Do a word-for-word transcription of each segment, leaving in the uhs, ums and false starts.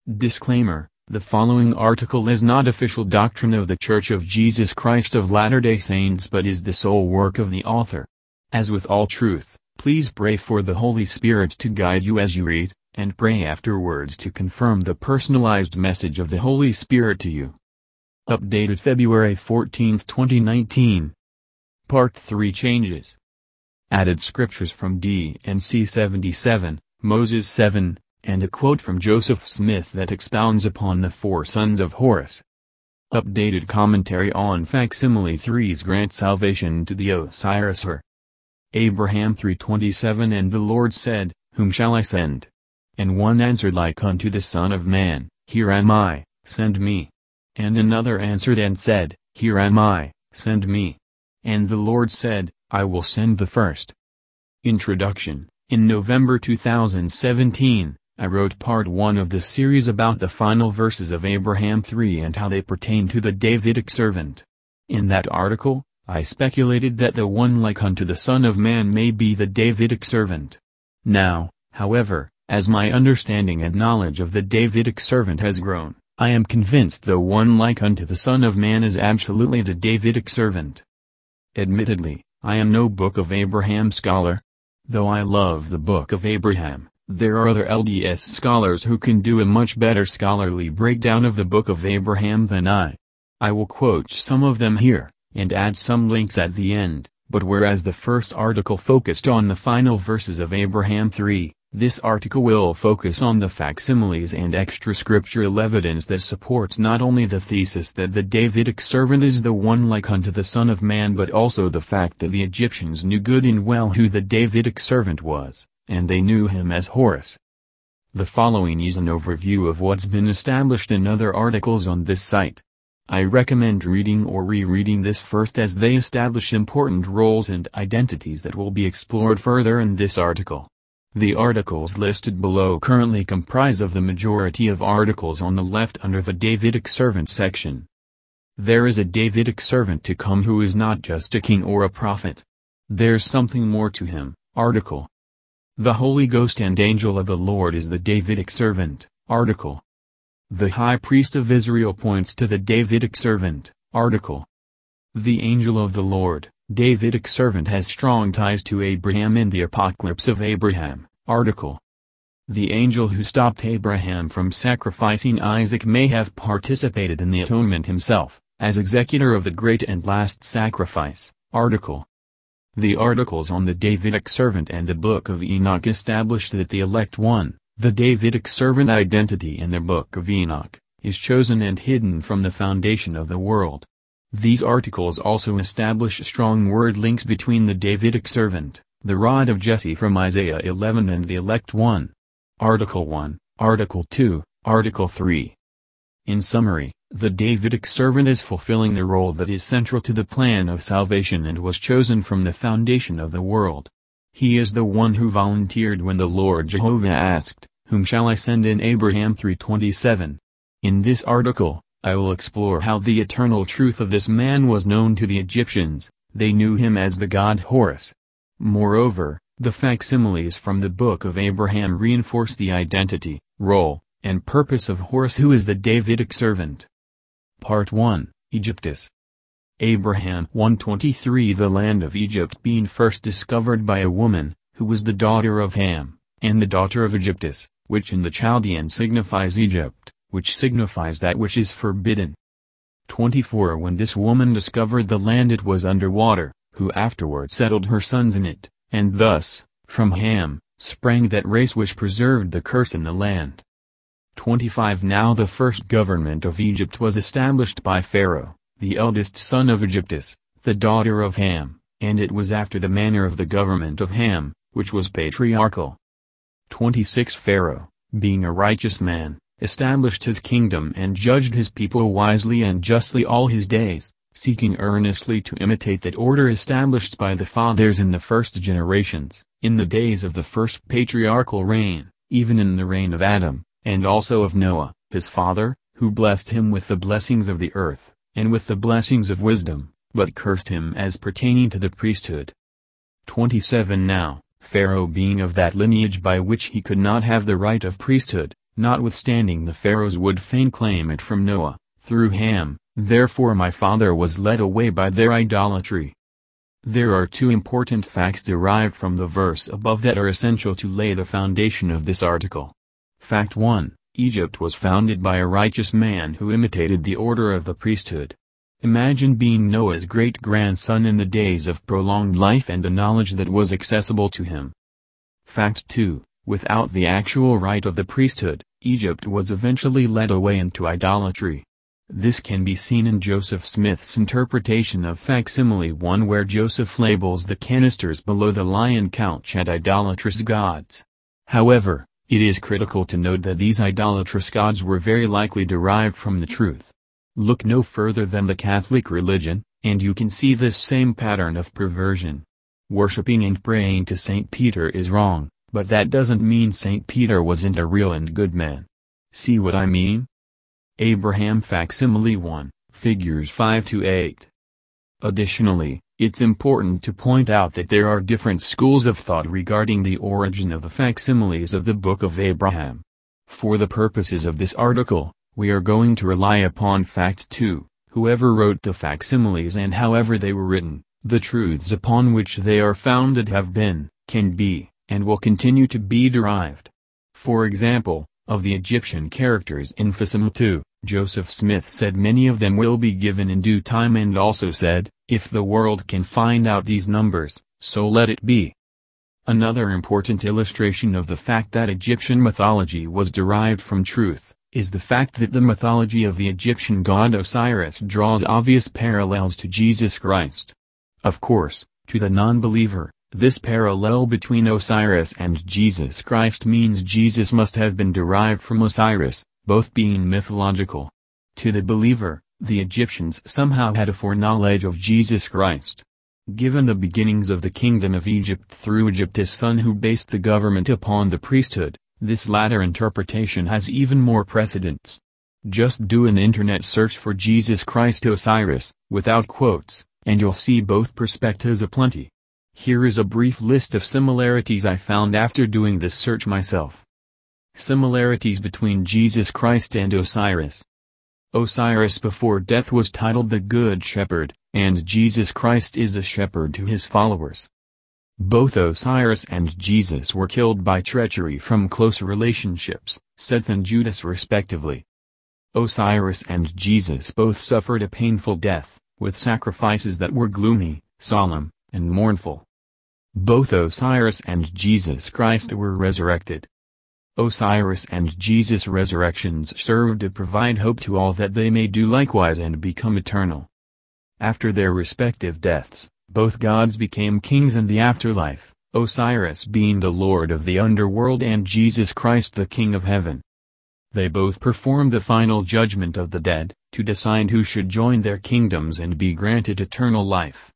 Disclaimer: the following article is not official doctrine of the Church of Jesus Christ of Latter-day Saints but is the sole work of the author. As with all truth, please pray for the Holy Spirit to guide you as you read, and pray afterwards to confirm the personalized message of the Holy Spirit to you. Updated February fourteenth twenty nineteen. Part three Changes. Added scriptures from D and C seventy-seven, Moses seven, and a quote from Joseph Smith that expounds upon the four sons of Horus. Updated commentary on Facsimile threes grant salvation to the Osiris-er. Abraham three twenty-seven And the Lord said, Whom shall I send? And one answered like unto the Son of Man, Here am I, send me. And another answered and said, Here am I, send me. And the Lord said, I will send the first. Introduction. In November two thousand seventeen, I wrote part one of the series about the final verses of Abraham three and how they pertain to the Davidic servant. In that article, I speculated that the one like unto the Son of Man may be the Davidic servant. Now, however, as my understanding and knowledge of the Davidic servant has grown, I am convinced the one like unto the Son of Man is absolutely the Davidic servant. Admittedly, I am no Book of Abraham scholar. Though I love the Book of Abraham, there are other L D S scholars who can do a much better scholarly breakdown of the Book of Abraham than I. I will quote some of them here, and add some links at the end, but whereas the first article focused on the final verses of Abraham three, this article will focus on the facsimiles and extra scriptural evidence that supports not only the thesis that the Davidic servant is the one like unto the Son of Man but also the fact that the Egyptians knew good and well who the Davidic servant was, and they knew him as Horus. The following is an overview of what's been established in other articles on this site. I recommend reading or rereading this first as they establish important roles and identities that will be explored further in this article. The articles listed below currently comprise of the majority of articles on the left under the Davidic servant section. There is a Davidic servant to come who is not just a king or a prophet. There's something more to him, article. The Holy Ghost and Angel of the Lord is the Davidic servant, article. The High Priest of Israel points to the Davidic servant, article. The Angel of the Lord, Davidic servant has strong ties to Abraham in the Apocalypse of Abraham, article. The angel who stopped Abraham from sacrificing Isaac may have participated in the atonement himself, as executor of the great and last sacrifice, article. The articles on the Davidic servant and the Book of Enoch establish that the elect one, the Davidic servant identity in the Book of Enoch, is chosen and hidden from the foundation of the world. These articles also establish strong word links between the Davidic servant, the rod of Jesse from Isaiah eleven and the elect one. Article one, Article two, Article three. In summary, the Davidic servant is fulfilling the role that is central to the plan of salvation and was chosen from the foundation of the world. He is the one who volunteered when the Lord Jehovah asked, Whom shall I send in Abraham three twenty-seven? In this article, I will explore how the eternal truth of this man was known to the Egyptians. They knew him as the god Horus. Moreover, the facsimiles from the Book of Abraham reinforce the identity, role, and purpose of Horus, who is the Davidic servant. Part one, Egyptus. Abraham one twenty-three The land of Egypt being first discovered by a woman, who was the daughter of Ham, and the daughter of Egyptus, which in the Chaldean signifies Egypt, which signifies that which is forbidden. twenty-four When this woman discovered the land it was under water, who afterward settled her sons in it, and thus, from Ham, sprang that race which preserved the curse in the land. twenty-five Now the first government of Egypt was established by Pharaoh, the eldest son of Egyptus, the daughter of Ham, and it was after the manner of the government of Ham, which was patriarchal. twenty-six Pharaoh, being a righteous man, established his kingdom and judged his people wisely and justly all his days, seeking earnestly to imitate that order established by the fathers in the first generations, in the days of the first patriarchal reign, even in the reign of Adam, and also of Noah, his father, who blessed him with the blessings of the earth, and with the blessings of wisdom, but cursed him as pertaining to the priesthood. twenty-seven Now, Pharaoh being of that lineage by which he could not have the right of priesthood, Notwithstanding the pharaohs would fain claim it from Noah, through Ham, therefore my father was led away by their idolatry. There are two important facts derived from the verse above that are essential to lay the foundation of this article. Fact one. Egypt was founded by a righteous man who imitated the order of the priesthood. Imagine being Noah's great-grandson in the days of prolonged life and the knowledge that was accessible to him. Fact two. Without the actual right of the priesthood, Egypt was eventually led away into idolatry. This can be seen in Joseph Smith's interpretation of Facsimile one, where Joseph labels the canisters below the lion couch as idolatrous gods. However, it is critical to note that these idolatrous gods were very likely derived from the truth. Look no further than the Catholic religion, and you can see this same pattern of perversion. Worshipping and praying to Saint Peter is wrong, but that doesn't mean Saint Peter wasn't a real and good man. See what I mean? Abraham Facsimile one, figures five to eight. Additionally, it's important to point out that there are different schools of thought regarding the origin of the facsimiles of the Book of Abraham. For the purposes of this article, we are going to rely upon fact two, whoever wrote the facsimiles and however they were written, the truths upon which they are founded have been, can be, and will continue to be derived. For example, of the Egyptian characters in Facsimile two, Joseph Smith said many of them will be given in due time, and also said, if the world can find out these numbers, so let it be. Another important illustration of the fact that Egyptian mythology was derived from truth, is the fact that the mythology of the Egyptian god Osiris draws obvious parallels to Jesus Christ. Of course, to the non-believer, this parallel between Osiris and Jesus Christ means Jesus must have been derived from Osiris, both being mythological. To the believer, the Egyptians somehow had a foreknowledge of Jesus Christ. Given the beginnings of the kingdom of Egypt through Egyptus' son who based the government upon the priesthood, this latter interpretation has even more precedence. Just do an internet search for Jesus Christ Osiris, without quotes, and you'll see both perspectives aplenty. Here is a brief list of similarities I found after doing this search myself. Similarities between Jesus Christ and Osiris. Osiris before death was titled the Good Shepherd, and Jesus Christ is a shepherd to his followers. Both Osiris and Jesus were killed by treachery from close relationships, Seth and Judas respectively. Osiris and Jesus both suffered a painful death, with sacrifices that were gloomy, solemn, and mournful. Both Osiris and Jesus Christ were resurrected. Osiris and Jesus' resurrections serve to provide hope to all that they may do likewise and become eternal. After their respective deaths, both gods became kings in the afterlife, Osiris being the lord of the underworld and Jesus Christ the king of heaven. They both performed the final judgment of the dead, to decide who should join their kingdoms and be granted eternal life.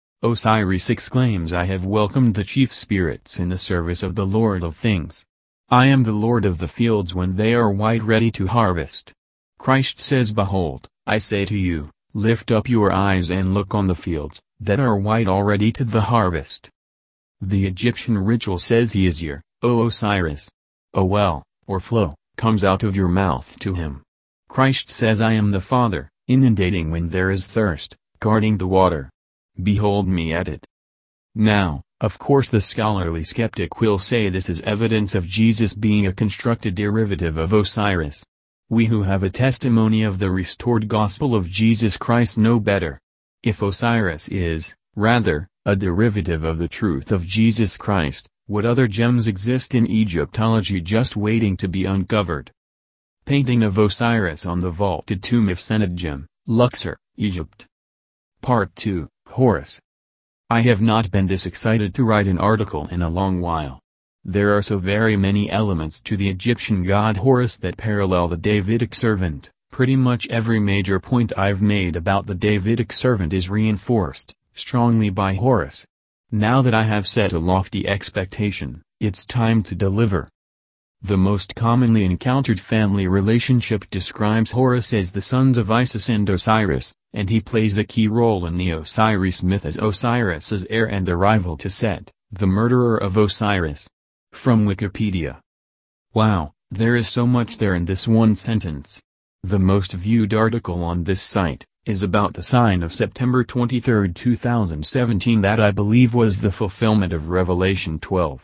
Osiris exclaims, I have welcomed the chief spirits in the service of the Lord of things. I am the Lord of the fields when they are white ready to harvest. Christ says, Behold, I say to you, lift up your eyes and look on the fields, that are white already to the harvest. The Egyptian ritual says he is here, O Osiris. A well, or flow, comes out of your mouth to him. Christ says I am the Father, inundating when there is thirst, guarding the water. Behold me at it. Now, of course the scholarly skeptic will say this is evidence of Jesus being a constructed derivative of Osiris. We who have a testimony of the restored gospel of Jesus Christ know better. If Osiris is, rather, a derivative of the truth of Jesus Christ, what other gems exist in Egyptology just waiting to be uncovered? Painting of Osiris on the vaulted tomb of Sennacherib, Luxor, Egypt. Part two, Horus. I have not been this excited to write an article in a long while. There are so very many elements to the Egyptian god Horus that parallel the Davidic servant. Pretty much every major point I've made about the Davidic servant is reinforced, strongly by Horus. Now that I have set a lofty expectation, it's time to deliver. The most commonly encountered family relationship describes Horus as the sons of Isis and Osiris, and he plays a key role in the Osiris myth as Osiris's heir and a rival to Set, the murderer of Osiris. From Wikipedia. Wow, There is so much there in this one sentence. The most viewed article on this site is about the sign of September twenty-third two thousand seventeen that I believe was the fulfillment of Revelation twelve.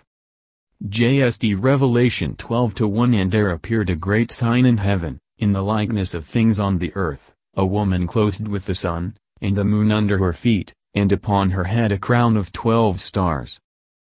J S T Revelation twelve to one And there appeared a great sign in heaven, in the likeness of things on the earth, a woman clothed with the sun, and the moon under her feet, and upon her head a crown of twelve stars.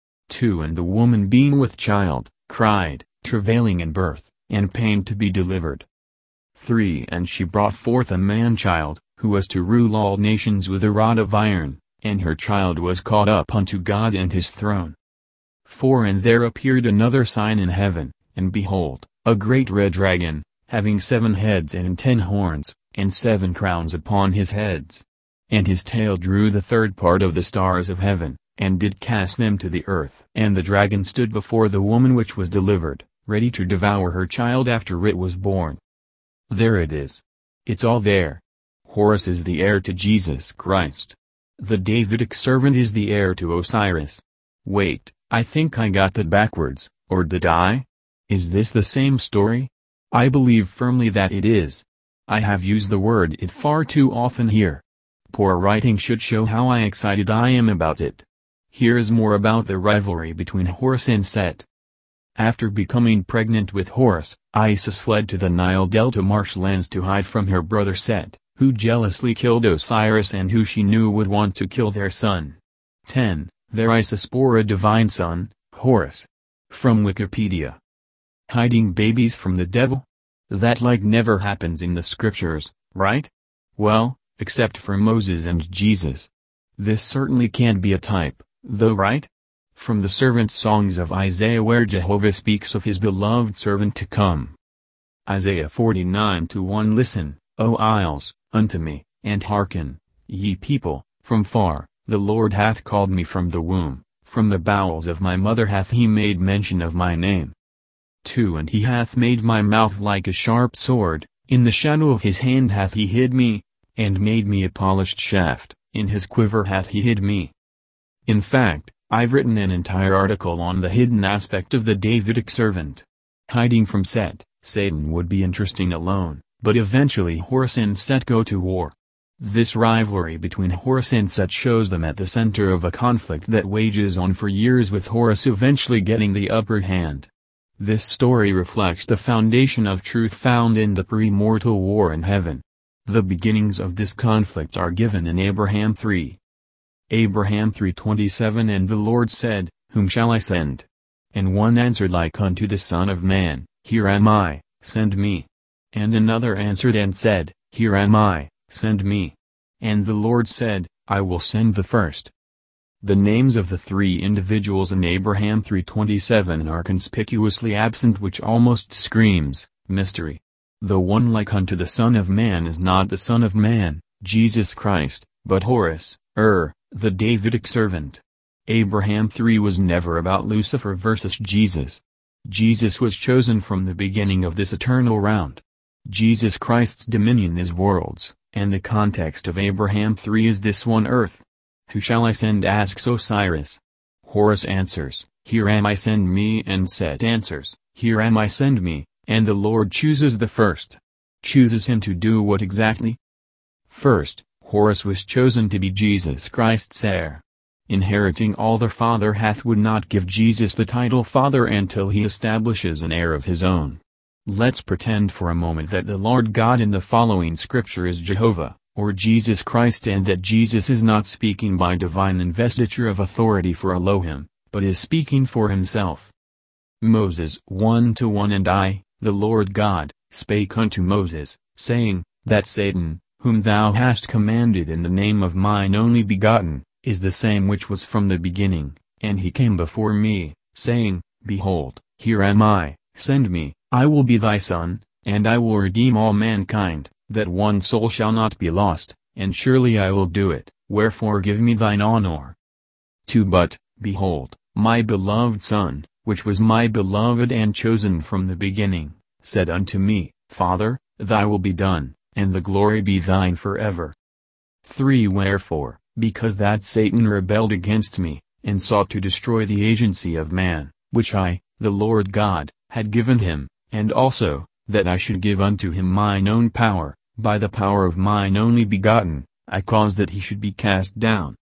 two And the woman being with child, cried, travailing in birth, and pain to be delivered. three And she brought forth a man-child, who was to rule all nations with a rod of iron, and her child was caught up unto God and his throne. four And there appeared another sign in heaven, and behold, a great red dragon, having seven heads and ten horns, and seven crowns upon his heads. And his tail drew the third part of the stars of heaven, and did cast them to the earth. And the dragon stood before the woman which was delivered, ready to devour her child after it was born. There it is. It's all there. Horus is the heir to Jesus Christ. The Davidic servant is the heir to Osiris. Wait, I think I got that backwards, or did I? Is this the same story? I believe firmly that it is. I have used the word it far too often here. Poor writing should show how I excited I am about it. Here is more about the rivalry between Horus and Set. After becoming pregnant with Horus, Isis fled to the Nile Delta marshlands to hide from her brother Set, who jealously killed Osiris and who she knew would want to kill their son. ten There Isis bore a divine son, Horus. From Wikipedia. Hiding babies from the devil? That like never happens in the scriptures, right? Well, except for Moses and Jesus. This certainly can't be a type, though, right? From the servant songs of Isaiah where Jehovah speaks of his beloved servant to come. Isaiah forty-nine to one Listen, O isles, unto me, and hearken, ye people, from far, the Lord hath called me from the womb, from the bowels of my mother hath he made mention of my name. two And he hath made my mouth like a sharp sword, in the shadow of his hand hath he hid me, and made me a polished shaft, in his quiver hath he hid me. In fact, I've written an entire article on the hidden aspect of the Davidic servant. Hiding from Set, Satan would be interesting alone, but eventually Horus and Set go to war. This rivalry between Horus and Set shows them at the center of a conflict that wages on for years with Horus eventually getting the upper hand. This story reflects the foundation of truth found in the pre-mortal war in heaven. The beginnings of this conflict are given in Abraham three. Abraham three twenty-seven And the Lord said, Whom shall I send? And one answered like unto the Son of Man, Here am I, send me. And another answered and said, Here am I, send me. And the Lord said, I will send the first. The names of the three individuals in Abraham three twenty-seven are conspicuously absent, which almost screams mystery. The one like unto the Son of Man is not the Son of Man, Jesus Christ, but Horus, Ur, the Davidic servant. Abraham three was never about Lucifer versus Jesus. Jesus was chosen from the beginning of this eternal round. Jesus Christ's dominion is worlds, and the context of Abraham three is this one earth. Who shall I send? Asks Osiris. Horus answers, Here am I, send me. And Set answers, Here am I, send me. And the Lord chooses the first. Chooses him to do what exactly? First, Horus was chosen to be Jesus Christ's heir. Inheriting all the Father hath would not give Jesus the title Father until he establishes an heir of his own. Let's pretend for a moment that the Lord God in the following scripture is Jehovah, or Jesus Christ, and that Jesus is not speaking by divine investiture of authority for Elohim, but is speaking for himself. Moses one to one And I, the Lord God, spake unto Moses, saying, That Satan, whom thou hast commanded in the name of mine only begotten, is the same which was from the beginning, and he came before me, saying, Behold, here am I, send me, I will be thy son, and I will redeem all mankind, that one soul shall not be lost, and surely I will do it, wherefore give me thine honor. two But, behold, my beloved Son, which was my beloved and chosen from the beginning, said unto me, Father, thy will be done, and the glory be thine forever. three Wherefore, because that Satan rebelled against me, and sought to destroy the agency of man, which I, the Lord God, had given him, and also, that I should give unto him mine own power, by the power of mine only begotten, I caused that he should be cast down.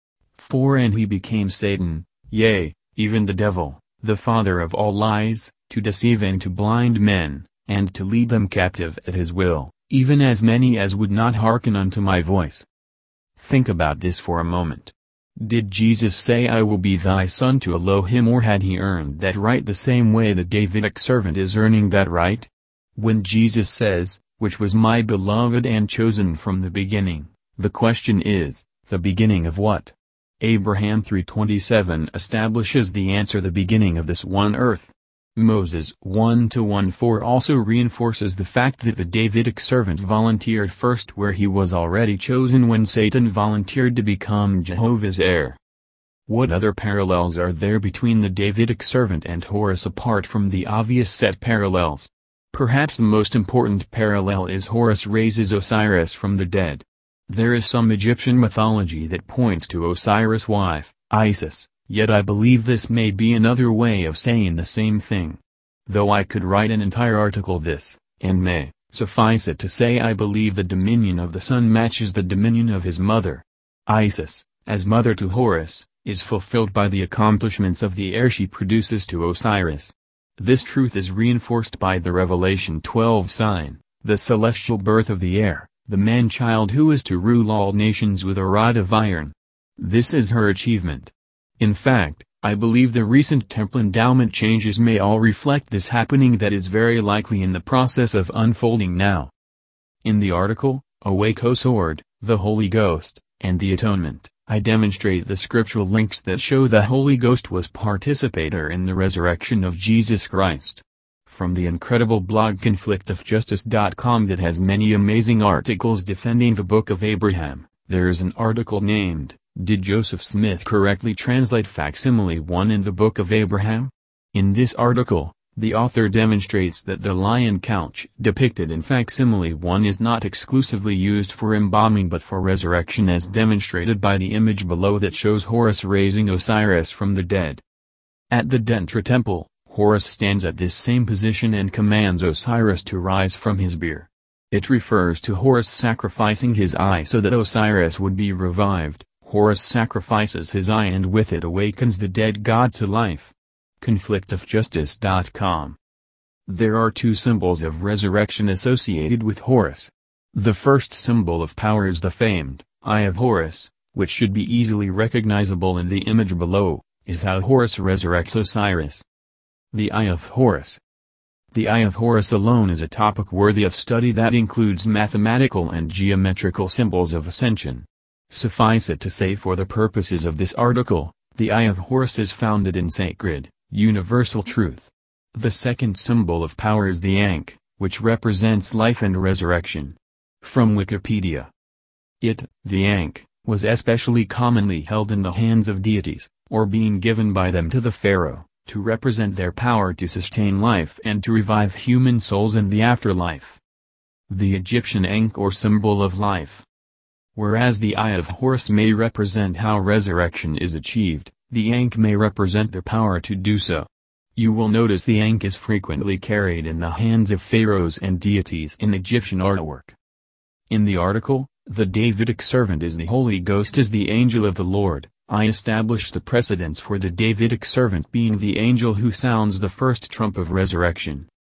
four And he became Satan, yea, even the devil, the father of all lies, to deceive and to blind men, and to lead them captive at his will, even as many as would not hearken unto my voice. Think about this for a moment. Did Jesus say I will be thy son to Elohim, or had he earned that right the same way the Davidic servant is earning that right? When Jesus says, which was my beloved and chosen from the beginning, the question is, the beginning of what? Abraham three twenty-seven establishes the answer, the beginning of this one earth. Moses one to one four also reinforces the fact that the Davidic servant volunteered first where he was already chosen when Satan volunteered to become Jehovah's heir. What other parallels are there between the Davidic servant and Horus apart from the obvious set parallels? Perhaps the most important parallel is Horus raises Osiris from the dead. There is some Egyptian mythology that points to Osiris' wife, Isis. Yet I believe this may be another way of saying the same thing. Though I could write an entire article this, and may, suffice it to say I believe the dominion of the son matches the dominion of his mother. Isis, as mother to Horus, is fulfilled by the accomplishments of the heir she produces to Osiris. This truth is reinforced by the Revelation twelve sign, the celestial birth of the heir, the man-child who is to rule all nations with a rod of iron. This is her achievement. In fact, I believe the recent temple endowment changes may all reflect this happening that is very likely in the process of unfolding now. In the article, Awake O Sword, the Holy Ghost, and the Atonement, I demonstrate the scriptural links that show the Holy Ghost was participator in the resurrection of Jesus Christ. From the incredible blog conflict of justice dot com that has many amazing articles defending the Book of Abraham, there is an article named, Did Joseph Smith correctly translate facsimile one in the Book of Abraham? In this article, the author demonstrates that the lion couch depicted in facsimile one is not exclusively used for embalming but for resurrection, as demonstrated by the image below that shows Horus raising Osiris from the dead. At the Dentra temple, Horus stands at this same position and commands Osiris to rise from his bier. It refers to Horus sacrificing his eye so that Osiris would be revived. Horus sacrifices his eye and with it awakens the dead god to life. conflict of justice dot com. There are two symbols of resurrection associated with Horus. The first symbol of power is the famed Eye of Horus, which should be easily recognizable in the image below, is how Horus resurrects Osiris. The Eye of Horus. The Eye of Horus alone is a topic worthy of study that includes mathematical and geometrical symbols of ascension. Suffice it to say, for the purposes of this article, the Eye of Horus is founded in sacred, universal truth. The second symbol of power is the Ankh, which represents life and resurrection. From Wikipedia. It, the Ankh, was especially commonly held in the hands of deities, or being given by them to the pharaoh, to represent their power to sustain life and to revive human souls in the afterlife. The Egyptian Ankh, or symbol of life. Whereas the Eye of Horus may represent how resurrection is achieved, the Ankh may represent the power to do so. You will notice the Ankh is frequently carried in the hands of pharaohs and deities in Egyptian artwork. In the article, The Davidic Servant is the Holy Ghost is the Angel of the Lord, I establish the precedence for the Davidic servant being the angel who sounds the first trump of resurrection.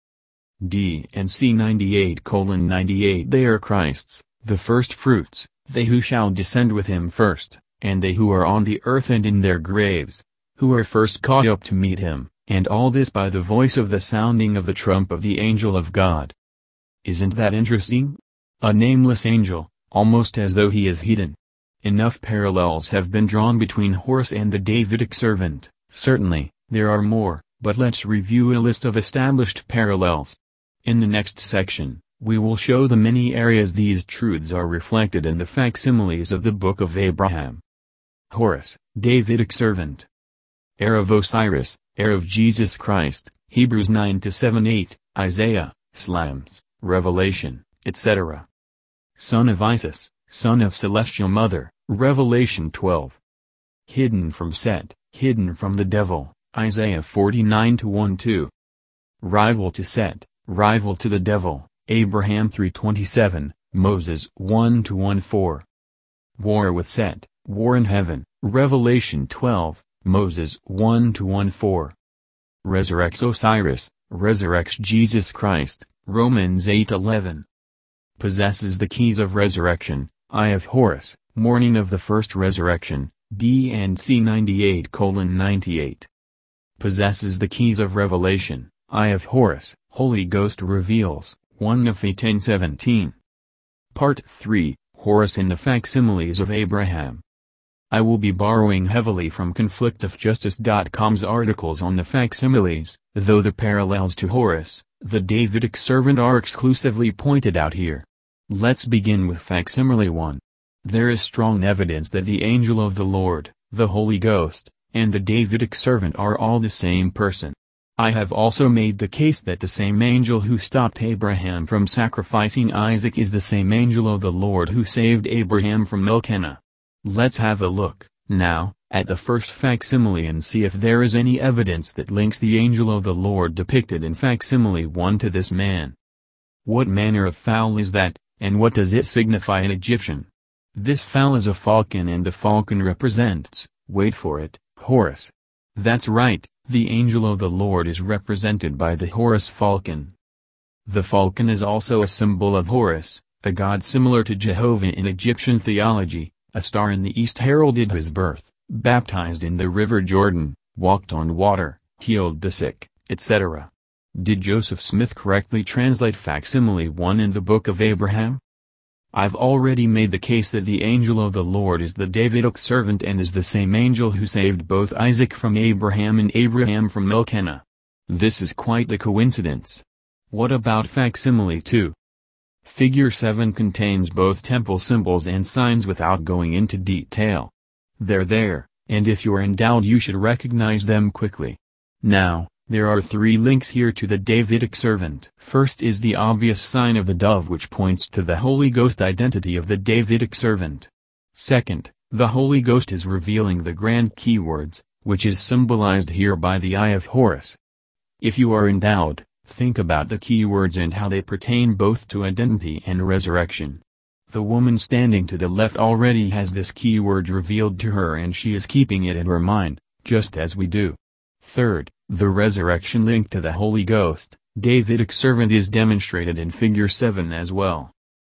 D and C ninety-eight colon ninety-eight They are Christ's, the first fruits, they who shall descend with him first, and they who are on the earth and in their graves, who are first caught up to meet him, and all this by the voice of the sounding of the trump of the angel of God. Isn't that interesting? A nameless angel, almost as though he is hidden. Enough parallels have been drawn between Horus and the Davidic servant. Certainly, there are more, but let's review a list of established parallels. In the next section, we will show the many areas these truths are reflected in the facsimiles of the Book of Abraham. Horus, Davidic servant. Heir of Osiris, heir of Jesus Christ, Hebrews nine to seven eight, Isaiah, Psalms, Revelation, et cetera. Son of Isis, son of Celestial Mother, Revelation twelve. Hidden from Set, hidden from the devil, Isaiah forty-nine to one two. Rival to Set, Rival to the devil, Abraham three twenty-seven, Moses one to one four. War with Set, war in heaven, Revelation twelve, Moses one to one four. Resurrects Osiris, resurrects Jesus Christ, Romans eight eleven. Possesses the keys of resurrection, Eye of Horus, morning of the first resurrection, D and C ninety-eight ninety-eight. Possesses the keys of revelation, Eye of Horus, Holy Ghost reveals, First Nephi ten seventeen. Part three, Horus in the Facsimiles of Abraham. I will be borrowing heavily from conflict of justice dot com's articles on the facsimiles, though the parallels to Horus, the Davidic servant, are exclusively pointed out here. Let's begin with facsimile one. There is strong evidence that the angel of the Lord, the Holy Ghost, and the Davidic servant are all the same person. I have also made the case that the same angel who stopped Abraham from sacrificing Isaac is the same angel of the Lord who saved Abraham from Elkanah. Let's have a look, now, at the first facsimile and see if there is any evidence that links the angel of the Lord depicted in facsimile one to this man. What manner of fowl is that, and what does it signify in Egyptian? This fowl is a falcon, and the falcon represents, wait for it, Horus. That's right, the angel of the Lord is represented by the Horus falcon. The falcon is also a symbol of Horus, a god similar to Jehovah in Egyptian theology. A star in the east heralded his birth, baptized in the river Jordan, walked on water, healed the sick, et cetera. Did Joseph Smith correctly translate facsimile one in the Book of Abraham? I've already made the case that the angel of the Lord is the Davidic servant and is the same angel who saved both Isaac from Abraham and Abraham from Elkanah. This is quite the coincidence. What about facsimile two? Figure seven contains both temple symbols and signs without going into detail. They're there, and if you're in doubt you should recognize them quickly. Now, there are three links here to the Davidic servant. First is the obvious sign of the dove, which points to the Holy Ghost identity of the Davidic servant. Second, the Holy Ghost is revealing the grand keywords, which is symbolized here by the Eye of Horus. If you are in doubt, think about the keywords and how they pertain both to identity and resurrection. The woman standing to the left already has this keyword revealed to her, and she is keeping it in her mind, just as we do. Third, the resurrection link to the Holy Ghost, Davidic servant, is demonstrated in figure seven as well.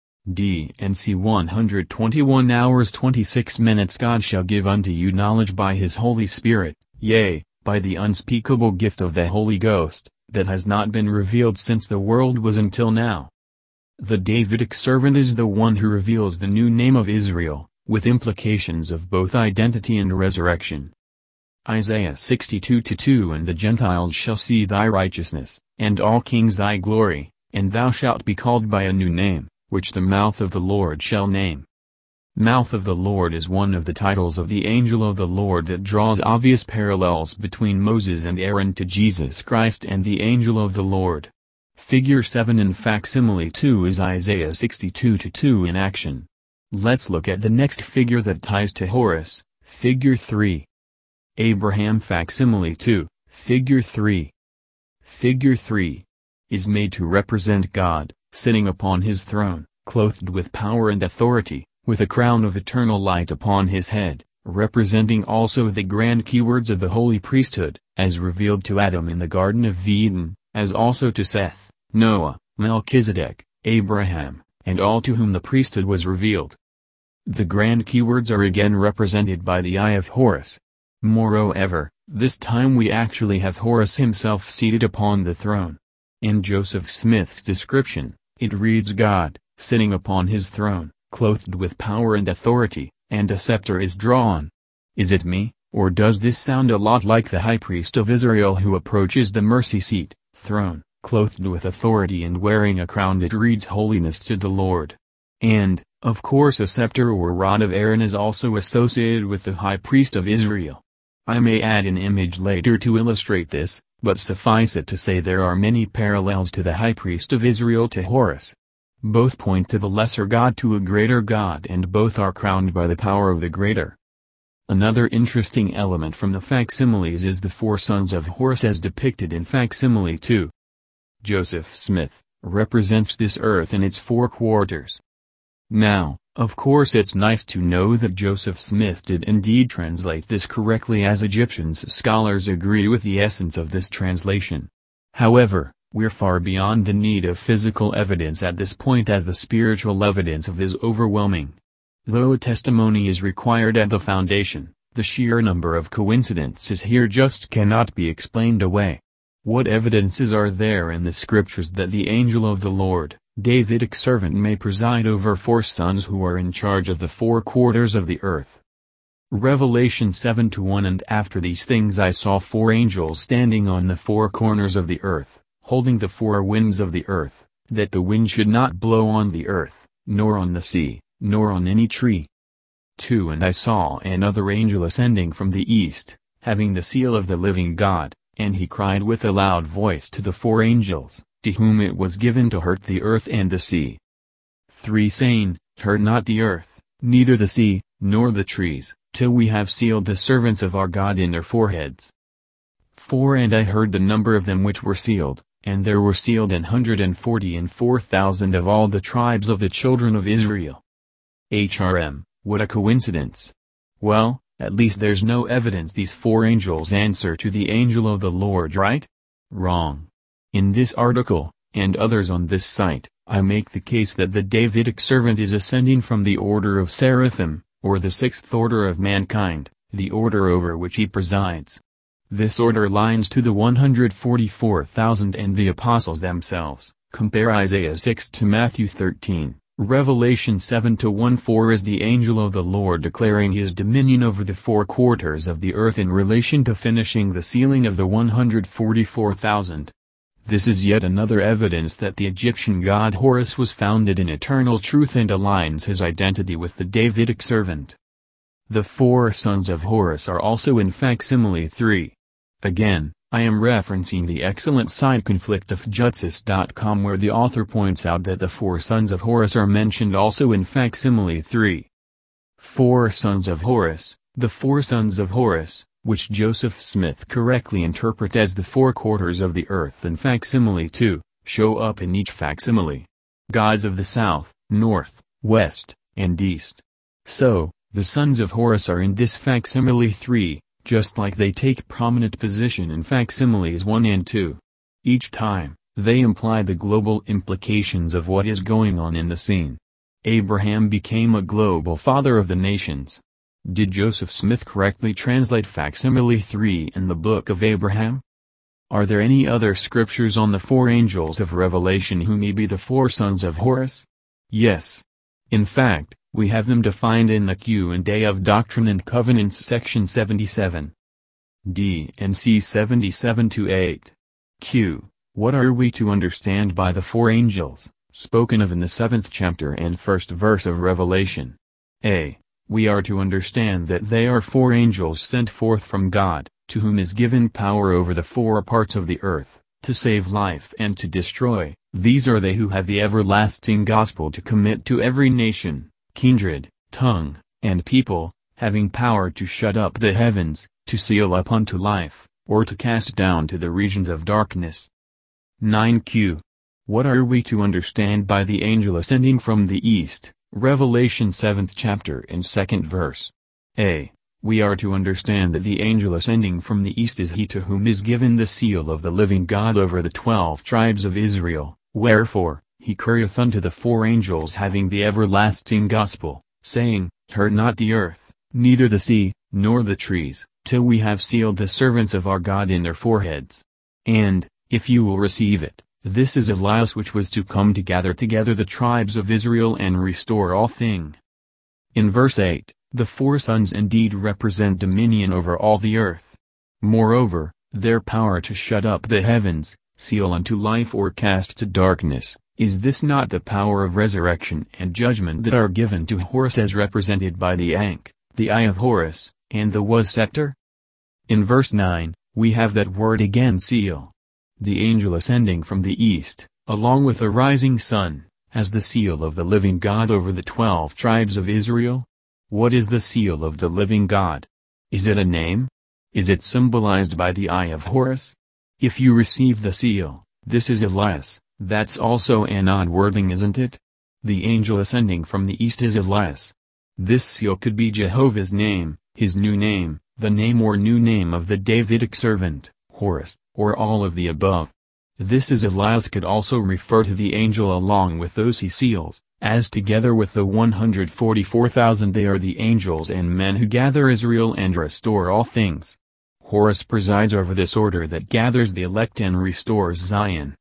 D and C one hundred twenty-one hours twenty-six minutes. God shall give unto you knowledge by his Holy Spirit, yea, by the unspeakable gift of the Holy Ghost, that has not been revealed since the world was until now. The Davidic servant is the one who reveals the new name of Israel, with implications of both identity and resurrection. Isaiah sixty-two two. And the Gentiles shall see thy righteousness, and all kings thy glory, and thou shalt be called by a new name, which the mouth of the Lord shall name. Mouth of the Lord is one of the titles of the angel of the Lord that draws obvious parallels between Moses and Aaron to Jesus Christ and the angel of the Lord. Figure seven in facsimile two is Isaiah sixty-two two in action. Let's look at the next figure that ties to Horus, figure three. Abraham facsimile two, figure three. Figure three is made to represent God, sitting upon his throne, clothed with power and authority, with a crown of eternal light upon his head, representing also the grand keywords of the holy priesthood, as revealed to Adam in the Garden of Eden, as also to Seth, Noah, Melchizedek, Abraham, and all to whom the priesthood was revealed. The grand keywords are again represented by the Eye of Horus. Moreover, this time we actually have Horus himself seated upon the throne. In Joseph Smith's description, it reads God, sitting upon his throne, clothed with power and authority, and a scepter is drawn. Is it me, or does this sound a lot like the high priest of Israel who approaches the mercy seat, throne, clothed with authority and wearing a crown that reads holiness to the Lord? And, of course, a scepter or rod of Aaron is also associated with the high priest of Israel. I may add an image later to illustrate this, but suffice it to say there are many parallels to the high priest of Israel to Horus. Both point to the lesser god to a greater god, and both are crowned by the power of the greater. Another interesting element from the facsimiles is the four sons of Horus as depicted in facsimile two. Joseph Smith, represents this earth in its four quarters. Now, of course it's nice to know that Joseph Smith did indeed translate this correctly, as Egyptians scholars agree with the essence of this translation. However, we're far beyond the need of physical evidence at this point, as the spiritual evidence of is overwhelming. Though a testimony is required at the foundation, the sheer number of coincidences here just cannot be explained away. What evidences are there in the scriptures that the angel of the Lord, Davidic servant, may preside over four sons who are in charge of the four quarters of the earth? Revelation seven to one And after these things I saw four angels standing on the four corners of the earth, holding the four winds of the earth, that the wind should not blow on the earth, nor on the sea, nor on any tree. two And I saw another angel ascending from the east, having the seal of the living God, and he cried with a loud voice to the four angels, to whom it was given to hurt the earth and the sea. three Saying, Hurt not the earth, neither the sea, nor the trees, till we have sealed the servants of our God in their foreheads. four And I heard the number of them which were sealed, and there were sealed an hundred and forty and four thousand of all the tribes of the children of Israel. H R M, what a coincidence! Well, at least there's no evidence these four angels answer to the angel of the Lord, right? Wrong. In this article, and others on this site, I make the case that the Davidic servant is ascending from the order of seraphim, or the sixth order of mankind, the order over which he presides. This order lines to the one hundred forty-four thousand and the apostles themselves. Compare Isaiah six to Matthew thirteen, Revelation seven to one. four is the angel of the Lord declaring his dominion over the four quarters of the earth in relation to finishing the sealing of the one hundred forty-four thousand. This is yet another evidence that the Egyptian god Horus was founded in eternal truth and aligns his identity with the Davidic servant. The four sons of Horus are also in facsimile three. Again, I am referencing the excellent site conflict of jutsis dot com, where the author points out that the four sons of Horus are mentioned also in facsimile three. Four sons of Horus, the four sons of Horus, which Joseph Smith correctly interprets as the four quarters of the earth in facsimile two, show up in each facsimile. Gods of the south, north, west, and east. So, the sons of Horus are in this facsimile three, just like they take prominent position in facsimiles one and two. Each time, they imply the global implications of what is going on in the scene. Abraham became a global father of the nations. Did Joseph Smith correctly translate facsimile three in the Book of Abraham? Are there any other scriptures on the four angels of Revelation who may be the four sons of Horus? Yes. In fact, we have them defined in the Q and A of Doctrine and Covenants section seventy-seven. D and C seventy-seven to eight. Q. What are we to understand by the four angels, spoken of in the seventh chapter and first verse of Revelation? A. We are to understand that they are four angels sent forth from God, to whom is given power over the four parts of the earth, to save life and to destroy. These are they who have the everlasting gospel to commit to every nation, kindred, tongue, and people, having power to shut up the heavens, to seal up unto life, or to cast down to the regions of darkness. nine Q. What are we to understand by the angel ascending from the east, Revelation seventh chapter and second verse? A. We are to understand that the angel ascending from the east is he to whom is given the seal of the living God over the twelve tribes of Israel, wherefore, he crieth unto the four angels having the everlasting gospel, saying, Hurt not the earth, neither the sea, nor the trees, till we have sealed the servants of our God in their foreheads. And, if you will receive it, this is Elias which was to come to gather together the tribes of Israel and restore all thing. In verse eight, the four sons indeed represent dominion over all the earth. Moreover, their power to shut up the heavens, seal unto life or cast to darkness. Is this not the power of resurrection and judgment that are given to Horus as represented by the Ankh, the eye of Horus, and the was scepter? In verse nine, we have that word again, seal. The angel ascending from the east, along with a rising sun, has the seal of the living God over the twelve tribes of Israel. What is the seal of the living God? Is it a name? Is it symbolized by the eye of Horus? If you receive the seal, This is Elias. That's also an odd wording, isn't it? The angel ascending from the east is Elias. This seal could be Jehovah's name, his new name, the name or new name of the Davidic servant, Horus, or all of the above. This is Elias could also refer to the angel along with those he seals, as together with the one hundred forty-four thousand they are the angels and men who gather Israel and restore all things. Horus presides over this order that gathers the elect and restores Zion.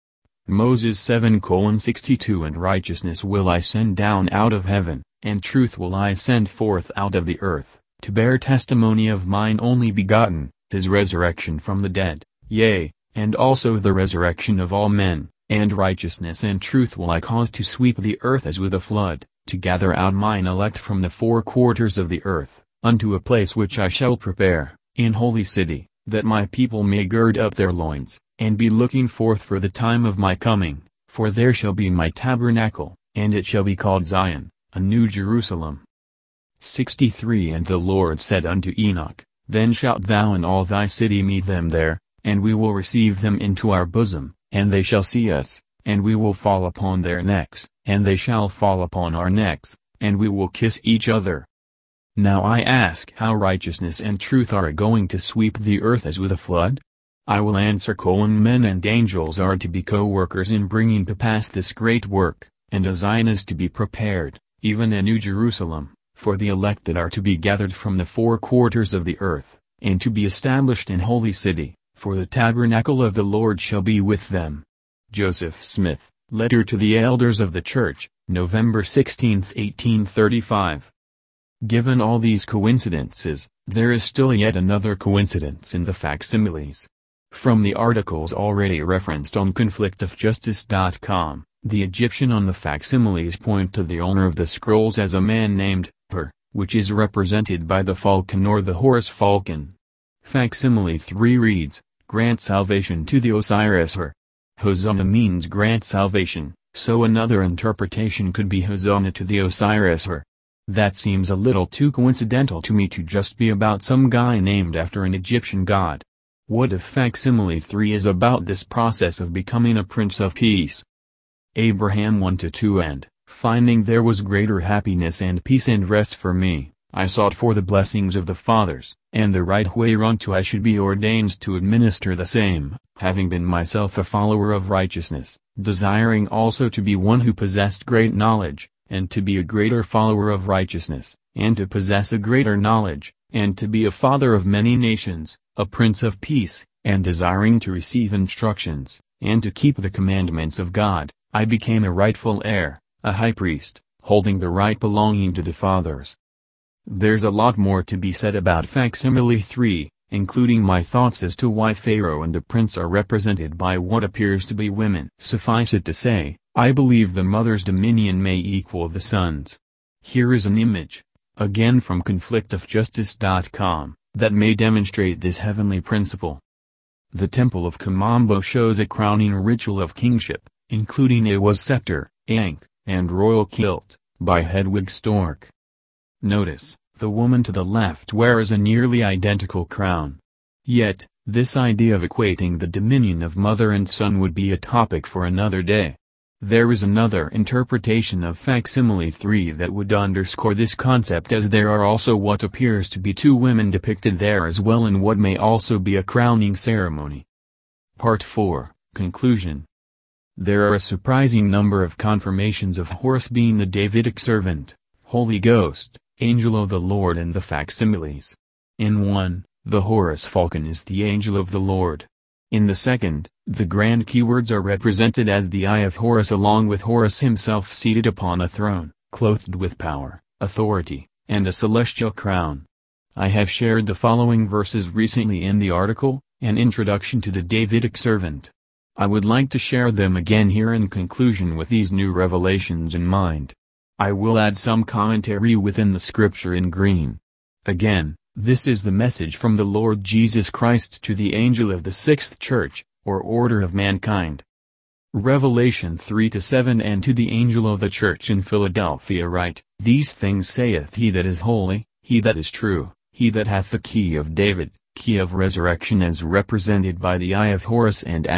Moses seven sixty-two And righteousness will I send down out of heaven, and truth will I send forth out of the earth, to bear testimony of mine only begotten, his resurrection from the dead, yea, and also the resurrection of all men, and righteousness and truth will I cause to sweep the earth as with a flood, to gather out mine elect from the four quarters of the earth, unto a place which I shall prepare, an holy city, that my people may gird up their loins, and be looking forth for the time of my coming, for there shall be my tabernacle, and it shall be called Zion, a new Jerusalem. sixty-three And the Lord said unto Enoch, Then shalt thou and all thy city meet them there, and we will receive them into our bosom, and they shall see us, and we will fall upon their necks, and they shall fall upon our necks, and we will kiss each other. Now I ask how righteousness and truth are going to sweep the earth as with a flood? I will answer: colon, men and angels are to be co-workers in bringing to pass this great work, and a Zion is to be prepared, even a new Jerusalem, for the elected are to be gathered from the four quarters of the earth, and to be established in holy city, for the tabernacle of the Lord shall be with them. Joseph Smith, Letter to the Elders of the Church, November sixteenth eighteen thirty-five. Given all these coincidences, there is still yet another coincidence in the facsimiles. From the articles already referenced on conflict of justice dot com, the Egyptian on the facsimiles point to the owner of the scrolls as a man named Her, which is represented by the falcon or the Horus falcon. Facsimile three reads, Grant salvation to the Osiris Her. Hosanna means grant salvation, so another interpretation could be Hosanna to the Osiris Her. That seems a little too coincidental to me to just be about some guy named after an Egyptian god. What if facsimile three is about this process of becoming a Prince of Peace? Abraham one to two And, finding there was greater happiness and peace and rest for me, I sought for the blessings of the fathers, and the right whereunto I should be ordained to administer the same, having been myself a follower of righteousness, desiring also to be one who possessed great knowledge, and to be a greater follower of righteousness, and to possess a greater knowledge, and to be a father of many nations, a Prince of Peace, and desiring to receive instructions, and to keep the commandments of God, I became a rightful heir, a high priest, holding the right belonging to the fathers. There's a lot more to be said about facsimile three, including my thoughts as to why Pharaoh and the prince are represented by what appears to be women. Suffice it to say, I believe the mother's dominion may equal the son's. Here is an image, again from conflict of justice dot com, that may demonstrate this heavenly principle. The Temple of Kamambo shows a crowning ritual of kingship, including a was scepter, ankh, and royal kilt, by Hedwig Stork. Notice, the woman to the left wears a nearly identical crown. Yet, this idea of equating the dominion of mother and son would be a topic for another day. There is another interpretation of facsimile three that would underscore this concept, as there are also what appears to be two women depicted there as well in what may also be a crowning ceremony. Part four, Conclusion. There are a surprising number of confirmations of Horus being the Davidic servant, Holy Ghost, Angel of the Lord and the facsimiles. In one, the Horus falcon is the angel of the Lord. In the second, the grand keywords are represented as the eye of Horus along with Horus himself seated upon a throne, clothed with power, authority, and a celestial crown. I have shared the following verses recently in the article, An Introduction to the Davidic Servant. I would like to share them again here in conclusion with these new revelations in mind. I will add some commentary within the scripture in green. Again, this is the message from the Lord Jesus Christ to the angel of the sixth church, or order of mankind. Revelation three to seven And to the angel of the church in Philadelphia write, These things saith he that is holy, he that is true, he that hath the key of David, key of resurrection as represented by the eye of Horus and ankh,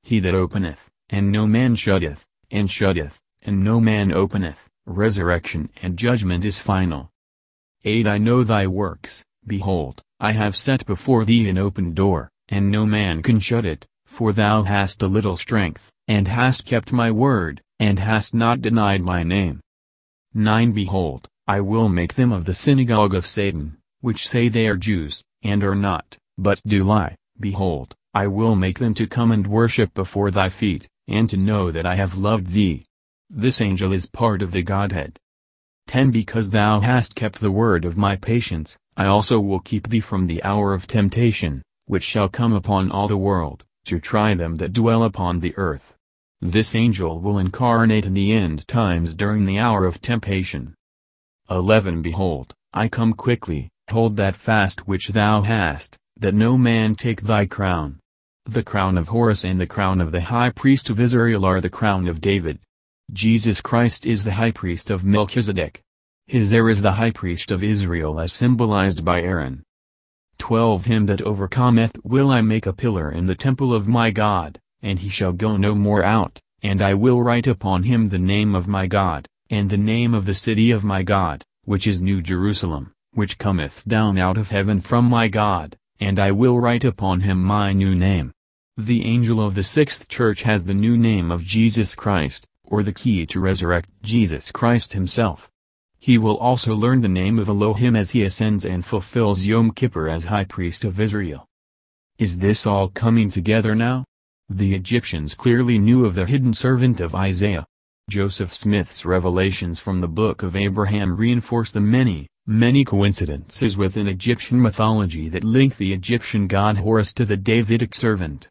He that openeth, and no man shutteth, and shutteth, and no man openeth, resurrection and judgment is final. eight I know thy works, behold, I have set before thee an open door, and no man can shut it, for thou hast a little strength, and hast kept my word, and hast not denied my name. nine Behold, I will make them of the synagogue of Satan, which say they are Jews, and are not, but do lie. Behold, I will make them to come and worship before thy feet, and to know that I have loved thee. This angel is part of the Godhead. ten Because thou hast kept the word of my patience, I also will keep thee from the hour of temptation, which shall come upon all the world, to try them that dwell upon the earth. This angel will incarnate in the end times during the hour of temptation. eleven Behold, I come quickly, hold that fast which thou hast, that no man take thy crown. The crown of Horus and the crown of the high priest of Israel are the crown of David. Jesus Christ is the high priest of Melchizedek. His heir is the high priest of Israel as symbolized by Aaron. twelve Him that overcometh will I make a pillar in the temple of my God, and he shall go no more out, and I will write upon him the name of my God, and the name of the city of my God, which is New Jerusalem, which cometh down out of heaven from my God, and I will write upon him my new name. The angel of the sixth church has the new name of Jesus Christ, or the key to resurrect Jesus Christ himself. He will also learn the name of Elohim as he ascends and fulfills Yom Kippur as high priest of Israel. Is this all coming together now? The Egyptians clearly knew of the hidden servant of Isaiah. Joseph Smith's revelations from the Book of Abraham reinforce the many, many coincidences within Egyptian mythology that link the Egyptian god Horus to the Davidic servant.